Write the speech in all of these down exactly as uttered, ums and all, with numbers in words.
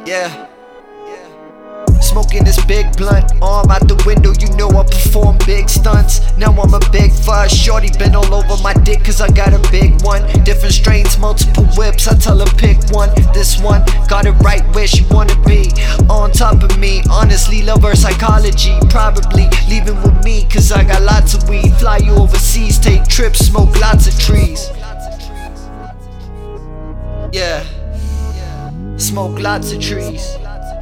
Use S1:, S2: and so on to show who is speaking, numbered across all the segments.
S1: Yeah. Smoking this big blunt, arm out the window, you know I perform big stunts. Now I'm a big fuss, shorty been all over my dick cause I got a big one. Different strains, multiple whips, I tell her pick one. This one, got it right where she wanna be, on top of me. Honestly, love her psychology, probably leaving with me cause I got lots of weed. Fly you overseas, take trips, smoke lots of trees. Yeah, smoke lots of trees.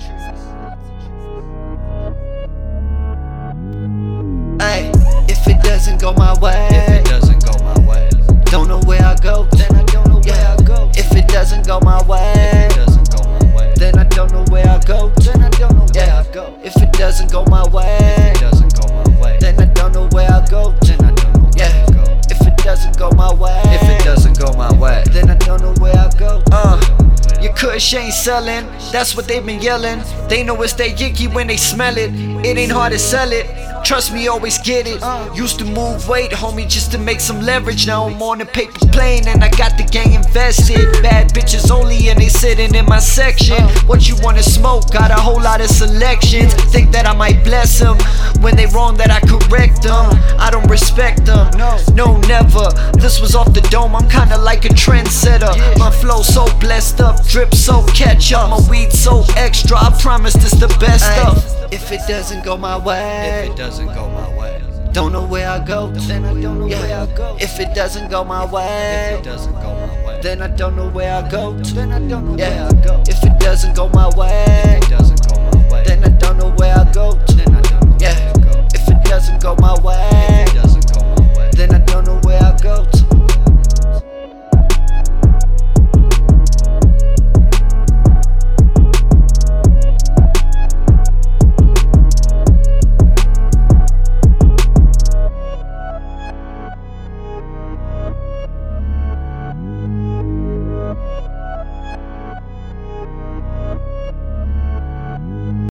S1: Ay, if it doesn't go my way,
S2: if it doesn't go my way,
S1: don't know where I go, then I don't know where I go. If it doesn't go my way,
S2: if it doesn't go my way,
S1: then I don't know where I go, then I don't know where I go. If it doesn't go my way,
S2: if it doesn't go my way,
S1: then I don't know where I go,
S2: then I don't know where I go.
S1: If it doesn't go my way,
S2: If it doesn't go my way,
S1: then I don't know where I go. Uh, your kush ain't selling, that's what they've been yelling. They know it's that yicky when they smell it. It ain't hard to sell it, trust me, always get it. Used to move weight, homie, just to make some leverage. Now I'm on a paper plane and I got the gang invested. Bad bitches only and they sitting in my section. What you wanna smoke? Got a whole lot of selections. Think that I might bless them when they wrong, that I correct them. I don't respect them, no, never. This was off the dome, I'm kinda like a trendsetter. My flow so blessed up, drip so catch up. My weed so extra, I promise this the best stuff. If it doesn't go my way,
S2: if it doesn't go my way,
S1: don't know where I go, then I don't know where I go. If it doesn't go my way,
S2: if it doesn't go my way,
S1: then I don't know where I go, then I don't know where I go. If it doesn't go my way,
S2: if it doesn't go my way,
S1: then I don't know where I go,
S2: then I don't know where I go.
S1: If it doesn't go my